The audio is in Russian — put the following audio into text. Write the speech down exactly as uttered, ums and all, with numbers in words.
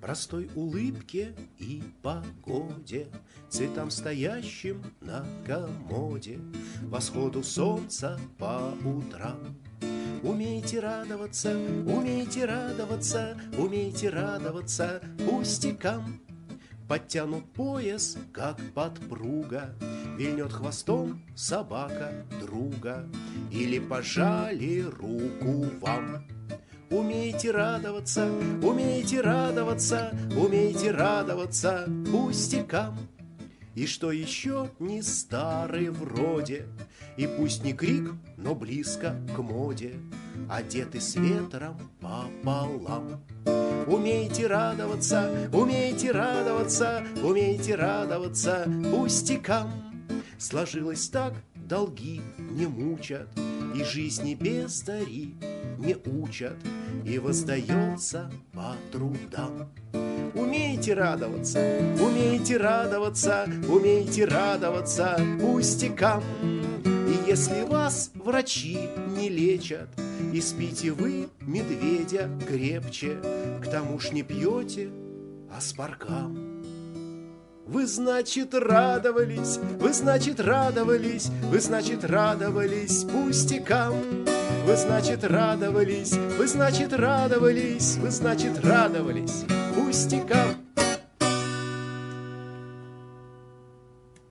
простой улыбке и погоде, цветам, стоящим на комоде, восходу солнца по утрам. Умейте радоваться, умейте радоваться, умейте радоваться пустякам. Подтянут пояс, как подпруга, вильнет хвостом собака друга, или пожали руку вам. Умейте радоваться, умейте радоваться, умейте радоваться пустякам. И что еще не старый вроде, и пусть не крик, но близко к моде, одеты с ветром пополам. Умейте радоваться, умейте радоваться, умейте радоваться пустякам. Сложилось так, долги не мучат, и жизни бездари не учат, и воздается по трудам. Умейте радоваться, умейте радоваться, умейте радоваться пустякам. И если вас врачи не лечат, и спите вы медведя крепче, к тому ж не пьете, а с паркам. Вы, значит, радовались, вы, значит, радовались, вы, значит, радовались пустякам. Вы, значит, радовались, вы, значит, радовались, вы, значит, радовались пустякам.